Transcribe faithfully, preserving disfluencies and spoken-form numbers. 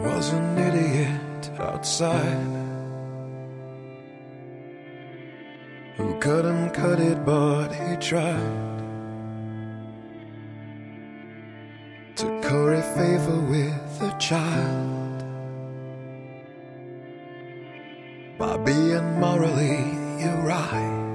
was an idiot outside who couldn't cut it, but he tried to curry favor with a child by being morally right.